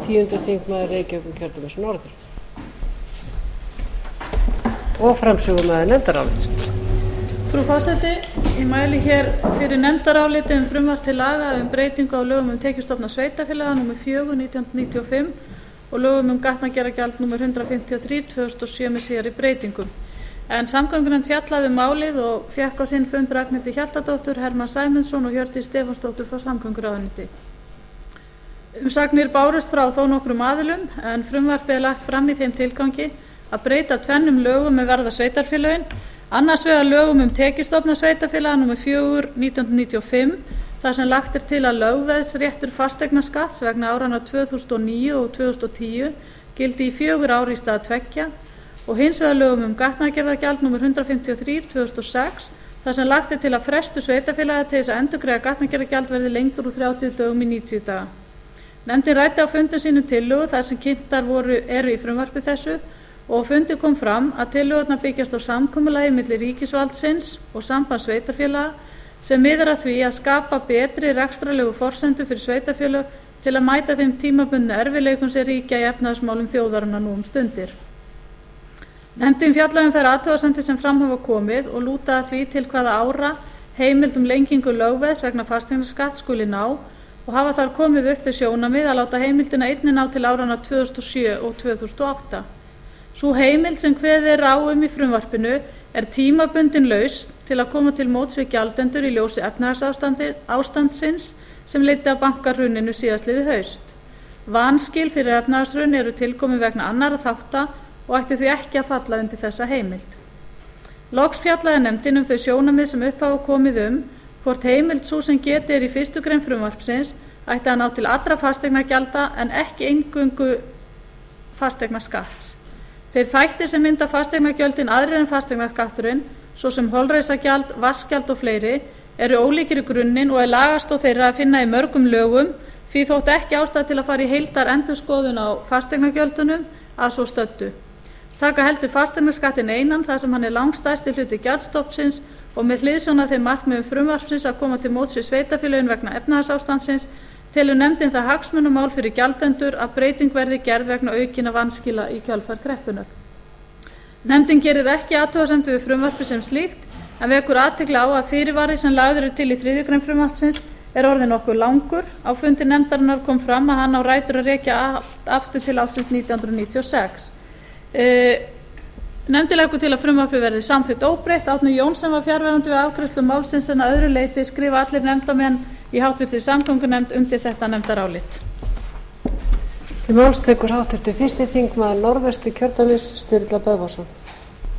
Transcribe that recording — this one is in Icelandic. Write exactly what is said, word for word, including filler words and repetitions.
tíundi þingmaður Reykjavíkurkjördæmis norður og framsögumaður nefndarálits. Frú forseti, ég mæli hér fyrir nefndaráliti um frumvarp til laga um breytingu á lögum um tekjustofna sveitarfélaga númer fjögur nítján hundruð níutíu og fimm og lögum um gatnagerðargjald númer hundrað fimmtíu og þrjú tvö þúsund og sjö með síðari breytingum. En samgöngunefnd fjallaði um málið og fékk á sinn fund Ragnhildi Hjaltadóttur, Hermann Sæmundsson og Hjördís Stefánsdóttur frá samgönguráðuneyti. Umsagnir bárust frá þó nokkrum aðilum en frumvarpið er lagt fram í þeim tilgangi að breyta tvennum lögum með varða sveitarfélögin, annars vegar lögum um tekjustofna sveitarfélaga númer fjögur nítján hundruð níutíu og fimm þar sem lagt er til að lögveðsréttur fasteignaskatts vegna áranna tvö þúsund og níu og tvö þúsund og tíu gildi í fjögur ár í stað tveggja og hins vegar lögum um gatnagerðargjald númer hundrað fimmtíu og þrjú tvö þúsund og sex þar sem lagt er til að frestur sveitarfélaga til þess að endurgreiða gatnagerðargjald verði lengdur úr þrjátíu dögum í níutíu daga. Nefndin ræddi á fundum sínum tillögur þar sem kynntar voru, eru í frumvarpi þessu og á fundi kom fram að tillögurnar byggjast á samkomulagi milli ríkisvaldsins og sambands sveitarfélaga sem miðar að því að skapa betri rekstrarlegu forsendur fyrir sveitarfélög til að mæta þeim tímabundnu erfiðleikum sem ríkja í efnahagsmálum þjóðarinnar nú um stundir. Nefndin fjallaði um þær athugasemdir sem fram hafa komið og lúta að því til hvaða ára heimild um lengingu lögveðs vegna fasteignaskatts skuli ná og hafa þar komið upp þau sjónarmið að láta heimildina einnig ná til áranna tvö þúsund og sjö og tvö þúsund og átta. Sú heimild sem kveðið er á um í frumvarpinu er tímabundin lausn til að koma til móts við gjaldendur í ljósi efnahagsástandsins sem leiddi af bankahruninu síðastliðið haust. Vanskil fyrir efnahagshrun eru tilkomin vegna annarra þátta og ætti því ekki að falla undir þessa heimild. Loks fjallaði nefndin um þau sjónarmið sem upp hafa komið um hvort heimild sú sem getið er í fyrstu grein frumvarpsins ætti að ná til allra fasteignagjalda en ekki eingöngu fasteignaskatts. Þeir þættir sem mynda fasteignagjöldin aðrir en fasteignaskatturinn, svo sem holræsagjald, vatnsgjald og fleiri, eru ólíkir í grunninn og er lagastoð þeirra að finna í mörgum lögum því þótti ekki ástæða til að fara í heildar endurskoðun á fasteignagjöldunum að svo stöddu. Taka heldur fasteignaskattinn einan þar sem hann er langstærsti hluti gjaldstofnsins og með hliðsjón af þeim markmiðum frumvarpsins að koma til móts við sveitarfélögin vegna efnahagsástandsins telur nefndin það hagsmunamál fyrir gjaldendur að breyting verði gerð vegna aukinna vanskila í kjölfar kreppunnar. Nefndin gerir ekki athugasemdir við frumvarpið sem slíkt en vekur athygli á að fyrirvari sem lagður er til í þriðju grein frumvarpsins er orðinn nokkuð langur. Á fundi nefndarinnar kom fram að hann á rætur að rekja allt aftur til ársins nítján hundruð níutíu og sex. E, Nefndin leggur til að frumvarpið verði samþykkt óbreytt. Árni Jónsson var fjarverandi við afgreiðslu málsins en að öðru leyti skrifa allir nefndarmenn í háttvirtri samgöngunefnd undir þetta nefndarálit. Til máls tekur háttvirtur fyrsti þingmaður Norðvesturkjördæmis Sturla Böðvarsson.